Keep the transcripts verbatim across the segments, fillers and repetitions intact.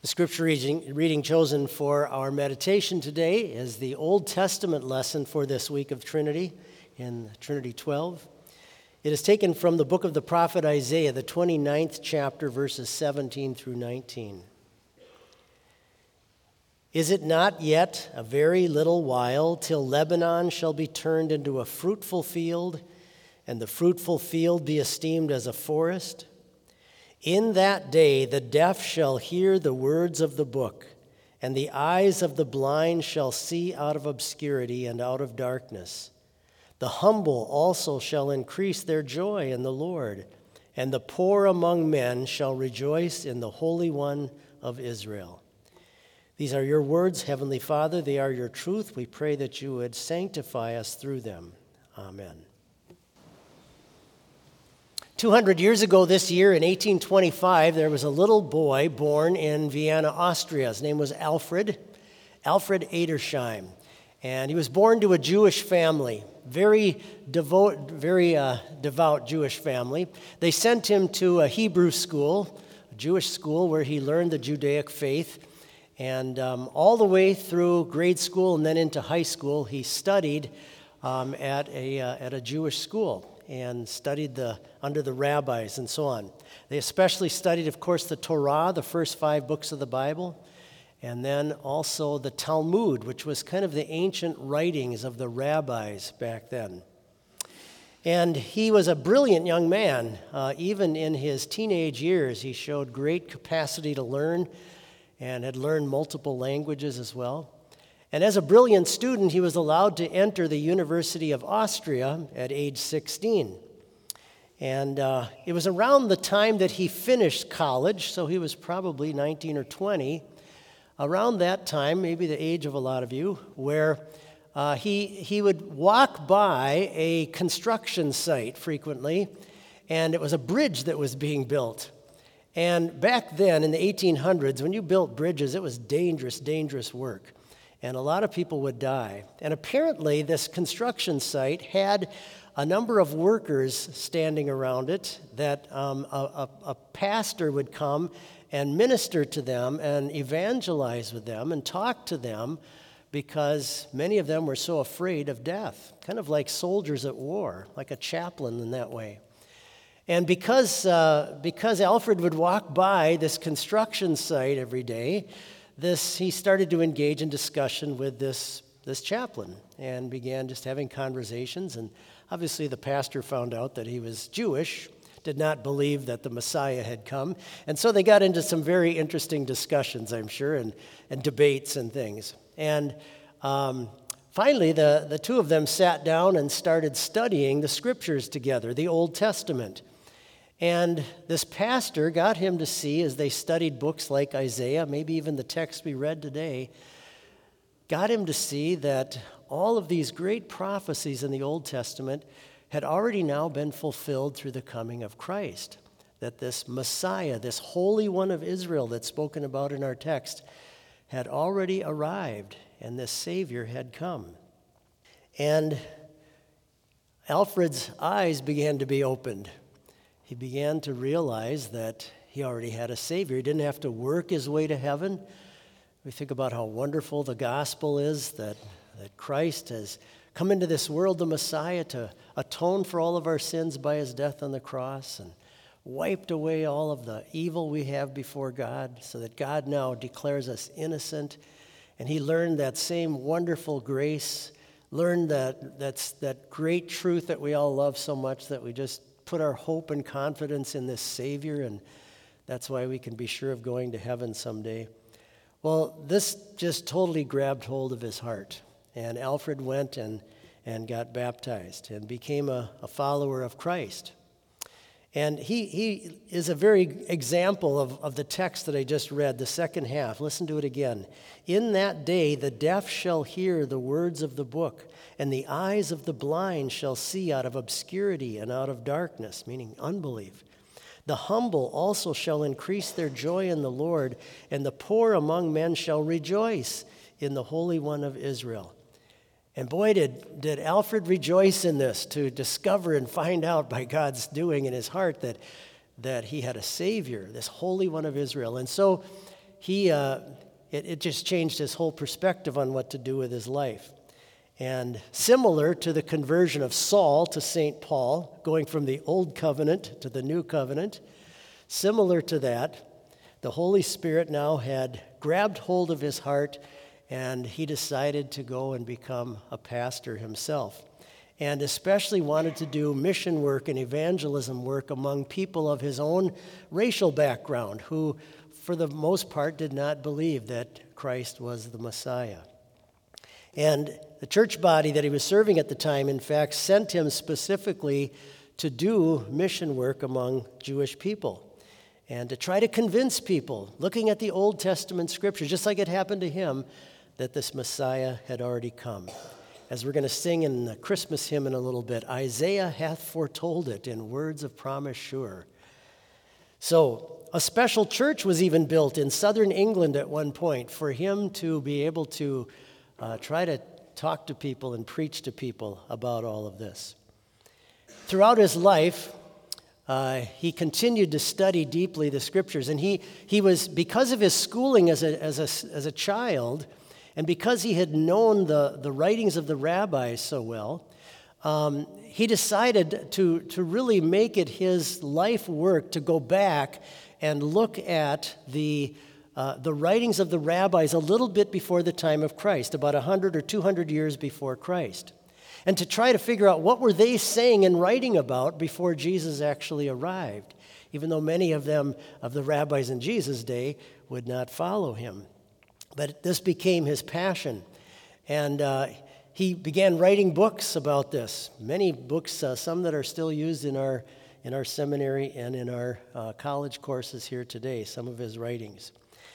The scripture reading, reading chosen for our meditation today is the Old Testament lesson for this week of Trinity in Trinity twelve. It is taken from the book of the prophet Isaiah, the twenty-ninth chapter, verses seventeen through nineteen. Is it not yet a very little while till Lebanon shall be turned into a fruitful field, and the fruitful field be esteemed as a forest? In that day the deaf shall hear the words of the book, and the eyes of the blind shall see out of obscurity and out of darkness. The humble also shall increase their joy in the Lord, and the poor among men shall rejoice in the Holy One of Israel. These are your words, Heavenly Father. They are your truth. We pray that you would sanctify us through them. Amen. two hundred years ago this year, in eighteen twenty-five, there was a little boy born in Vienna, Austria. His name was Alfred, Alfred Edersheim. And he was born to a Jewish family, very devout, very uh, devout Jewish family. They sent him to a Hebrew school, a Jewish school where he learned the Judaic faith. And um, all the way through grade school and then into high school, he studied um, at a uh, at a Jewish school and studied the under the rabbis and so on. They especially studied, of course, the Torah, the first five books of the Bible, and then also the Talmud, which was kind of the ancient writings of the rabbis back then. And he was a brilliant young man. Uh, even in his teenage years, he showed great capacity to learn and had learned multiple languages as well. And as a brilliant student, he was allowed to enter the University of Austria at age sixteen. And uh, it was around the time that he finished college, so he was probably nineteen or twenty, around that time, maybe the age of a lot of you, where uh, he, he would walk by a construction site frequently, and it was a bridge that was being built. And back then, in the eighteen hundreds, when you built bridges, it was dangerous, dangerous work. And a lot of people would die. And apparently, this construction site had a number of workers standing around it that um, a, a, a pastor would come and minister to them and evangelize with them and talk to them because many of them were so afraid of death, kind of like soldiers at war, like a chaplain in that way. And because, uh, because Alfred would walk by this construction site every day, This, he started to engage in discussion with this, this chaplain and began just having conversations. And obviously the pastor found out that he was Jewish, did not believe that the Messiah had come. And so they got into some very interesting discussions, I'm sure, and, and debates and things. And um, finally, the, the two of them sat down and started studying the scriptures together, the Old Testament. And this pastor got him to see, as they studied books like Isaiah, maybe even the text we read today, got him to see that all of these great prophecies in the Old Testament had already now been fulfilled through the coming of Christ. That this Messiah, this Holy One of Israel that's spoken about in our text, had already arrived, and this Savior had come. And Alfred's eyes began to be opened. He began to realize that he already had a Savior. He didn't have to work his way to heaven. We think about how wonderful the gospel is, that, that Christ has come into this world, the Messiah, to atone for all of our sins by his death on the cross and wiped away all of the evil we have before God, so that God now declares us innocent. And he learned that same wonderful grace, learned that, that's, that great truth that we all love so much, that we just put our hope and confidence in this Savior, and that's why we can be sure of going to heaven someday. Well, this just totally grabbed hold of his heart, and Alfred went and, and got baptized and became a, a follower of Christ. And he, he is a very example of, of the text that I just read, the second half. Listen to it again. In that day the deaf shall hear the words of the book, and the eyes of the blind shall see out of obscurity and out of darkness, meaning unbelief. The humble also shall increase their joy in the Lord, and the poor among men shall rejoice in the Holy One of Israel. And boy, did, did Alfred rejoice in this, to discover and find out by God's doing in his heart that, that he had a Savior, this Holy One of Israel. And so he uh, it, it just changed his whole perspective on what to do with his life. And similar to the conversion of Saul to Saint Paul, going from the old covenant to the new covenant, similar to that, the Holy Spirit now had grabbed hold of his heart, and he decided to go and become a pastor himself, and especially wanted to do mission work and evangelism work among people of his own racial background who, for the most part, did not believe that Christ was the Messiah. And the church body that he was serving at the time, in fact, sent him specifically to do mission work among Jewish people and to try to convince people, looking at the Old Testament scriptures, just like it happened to him, that this Messiah had already come. As we're going to sing in the Christmas hymn in a little bit, Isaiah hath foretold it in words of promise sure. So a special church was even built in southern England at one point for him to be able to uh, try to talk to people and preach to people about all of this. Throughout his life, uh, he continued to study deeply the scriptures, and he he was, because of his schooling as a as a as a child, and because he had known the the writings of the rabbis so well, um, he decided to to really make it his life work to go back and look at the uh, the writings of the rabbis a little bit before the time of Christ, about a hundred or two hundred years before Christ, and to try to figure out what were they saying and writing about before Jesus actually arrived, even though many of them, of the rabbis in Jesus' day, would not follow him. But this became his passion, and uh, he began writing books about this, many books, uh, some that are still used in our, in our seminary and in our uh, college courses here today, some of his writings.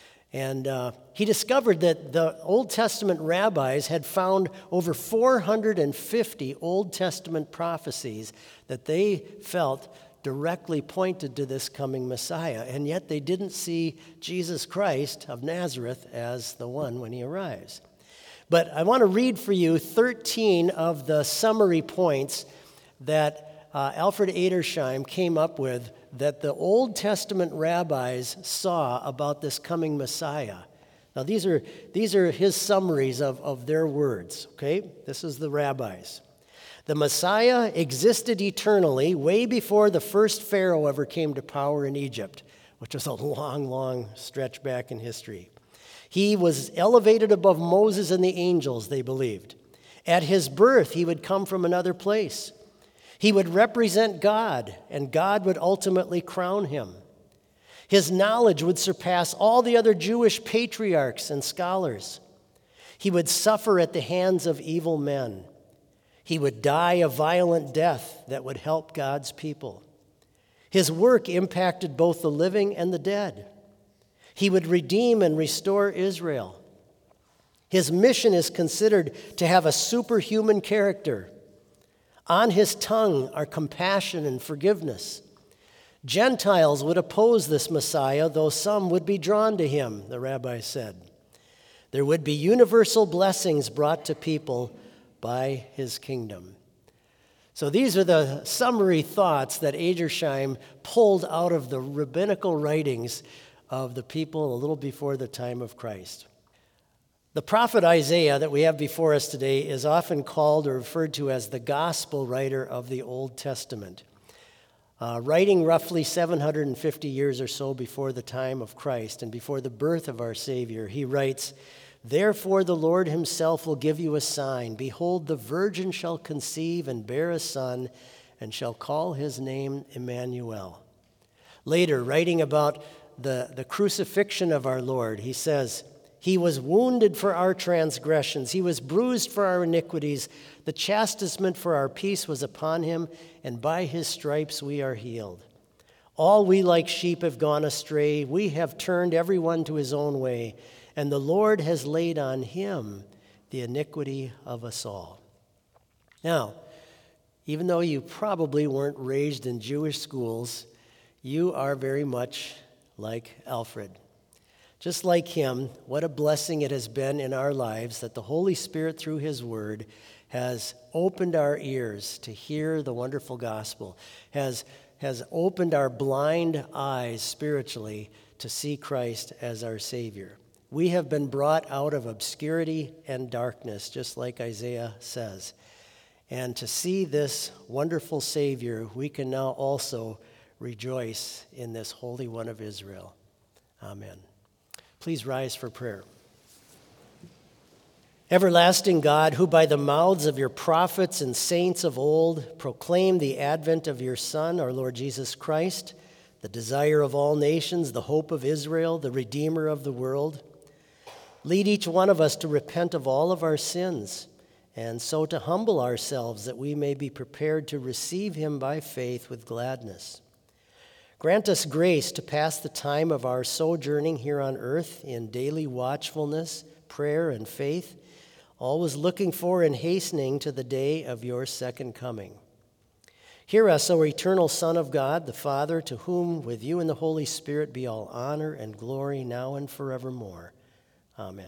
And uh, he discovered that the Old Testament rabbis had found over four hundred fifty Old Testament prophecies that they felt directly pointed to this coming Messiah, and yet they didn't see Jesus Christ of Nazareth as the one when he arrives. But I want to read for you thirteen of the summary points that uh, Alfred Edersheim came up with that the Old Testament rabbis saw about this coming Messiah. Now, these are these are his summaries of, of their words, okay? This is the rabbis. The Messiah existed eternally way before the first Pharaoh ever came to power in Egypt, which was a long, long stretch back in history. He was elevated above Moses and the angels, they believed. At his birth, he would come from another place. He would represent God, and God would ultimately crown him. His knowledge would surpass all the other Jewish patriarchs and scholars. He would suffer at the hands of evil men. He would die a violent death that would help God's people. His work impacted both the living and the dead. He would redeem and restore Israel. His mission is considered to have a superhuman character. On his tongue are compassion and forgiveness. Gentiles would oppose this Messiah, though some would be drawn to him, the rabbi said. There would be universal blessings brought to people by his kingdom. So these are the summary thoughts that Edersheim pulled out of the rabbinical writings of the people a little before the time of Christ. The prophet Isaiah that we have before us today is often called or referred to as the gospel writer of the Old Testament. Uh, writing roughly seven hundred fifty years or so before the time of Christ and before the birth of our Savior, he writes, "Therefore the Lord himself will give you a sign. Behold, the virgin shall conceive and bear a son, and shall call his name Emmanuel." Later, writing about the, the crucifixion of our Lord, he says, "He was wounded for our transgressions. He was bruised for our iniquities. The chastisement for our peace was upon him, and by his stripes we are healed. All we like sheep have gone astray. We have turned everyone to his own way, and the Lord has laid on him the iniquity of us all." Now, even though you probably weren't raised in Jewish schools, you are very much like Alfred. Just like him, what a blessing it has been in our lives that the Holy Spirit, through his word, has opened our ears to hear the wonderful gospel, has, has opened our blind eyes spiritually to see Christ as our Savior. We have been brought out of obscurity and darkness, just like Isaiah says. And to see this wonderful Savior, we can now also rejoice in this Holy One of Israel. Amen. Please rise for prayer. Everlasting God, who by the mouths of your prophets and saints of old proclaimed the advent of your Son, our Lord Jesus Christ, the desire of all nations, the hope of Israel, the Redeemer of the world, lead each one of us to repent of all of our sins, and so to humble ourselves that we may be prepared to receive him by faith with gladness. Grant us grace to pass the time of our sojourning here on earth in daily watchfulness, prayer, and faith, always looking for and hastening to the day of your second coming. Hear us, O eternal Son of God, the Father, to whom with you and the Holy Spirit be all honor and glory now and forevermore. Amen.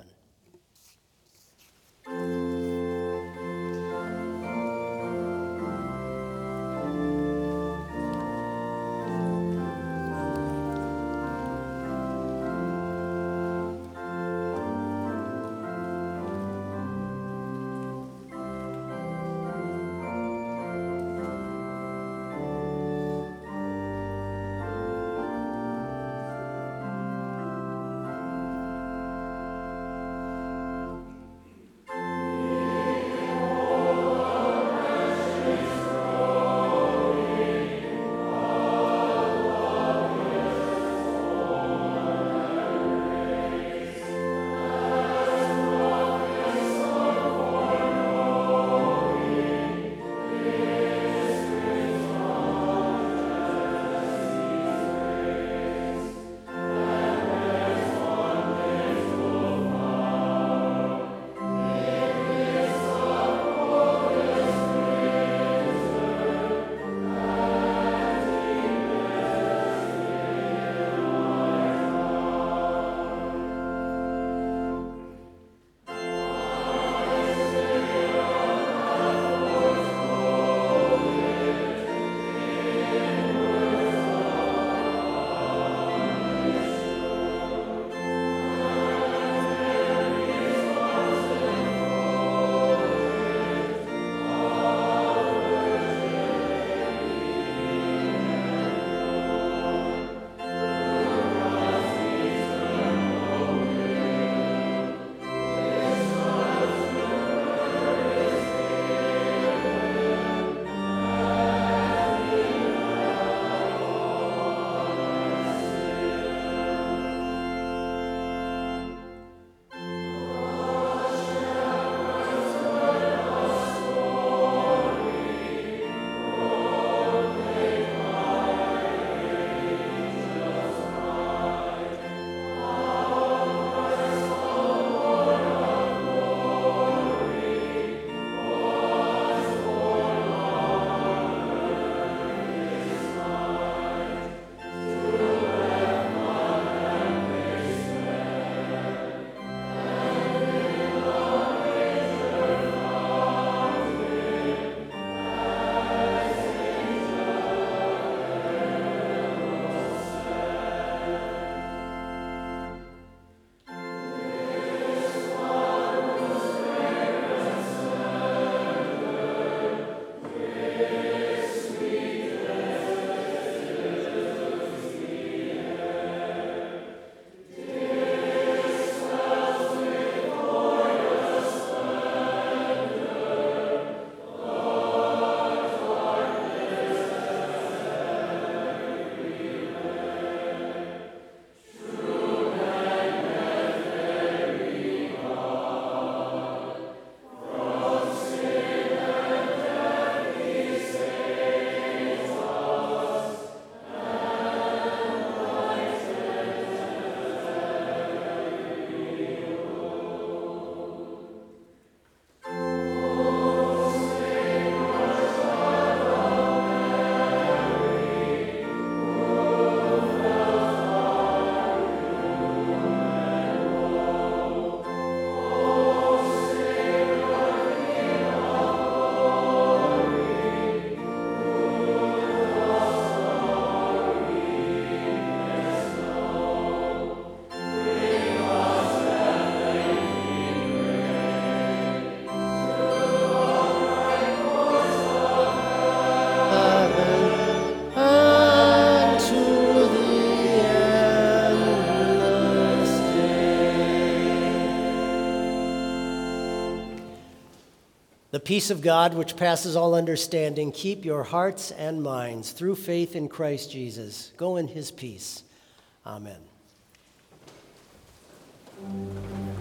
peace of God, which passes all understanding, keep your hearts and minds through faith in Christ Jesus. Go in his peace. Amen.